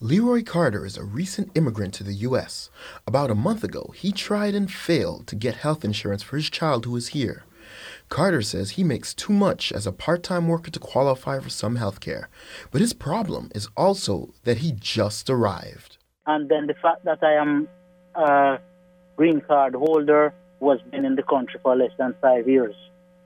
Leroy Carter is a recent immigrant to the U.S. About a month ago, he tried and failed to get health insurance for his child who is here. Carter says he makes too much as a part-time worker to qualify for some health care. But his problem is also that he just arrived. And then the fact that I am a green card holder who has been in the country for less than 5 years.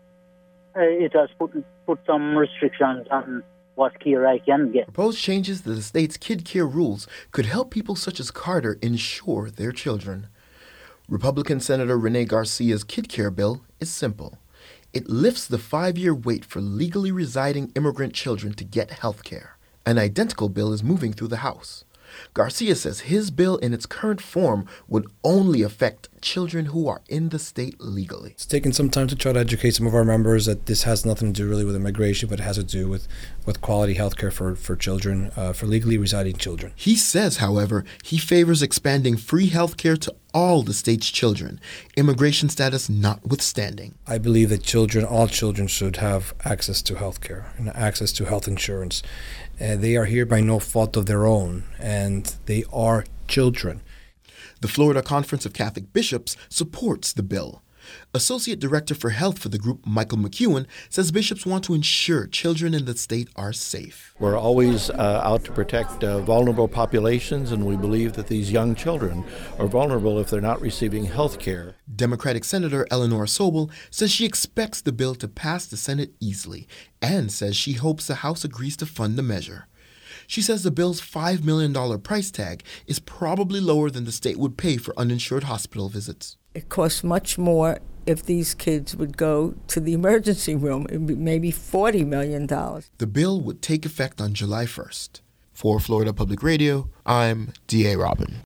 It has put some restrictions on what care I can get. Proposed changes to the state's kid care rules could help people such as Carter insure their children. Republican Senator Rene Garcia's kid care bill is simple. It lifts the 5-year wait for legally residing immigrant children to get health care. An identical bill is moving through the House. Garcia says his bill in its current form would only affect children who are in the state legally. It's taken some time to try to educate some of our members that this has nothing to do really with immigration, but it has to do with quality health care for children, for legally residing children. He says, however, he favors expanding free health care to all the state's children, immigration status notwithstanding. I believe that all children should have access to health care and access to health insurance. They are here by no fault of their own, and they are children. The Florida Conference of Catholic Bishops supports the bill. Associate Director for Health for the group, Michael McEwen, says bishops want to ensure children in the state are safe. We're always out to protect vulnerable populations, and we believe that these young children are vulnerable if they're not receiving health care. Democratic Senator Eleanor Sobel says she expects the bill to pass the Senate easily and says she hopes the House agrees to fund the measure. She says the bill's $5 million price tag is probably lower than the state would pay for uninsured hospital visits. It costs much more if these kids would go to the emergency room. It would be maybe $40 million. The bill would take effect on July 1st. For Florida Public Radio, I'm D.A. Robin.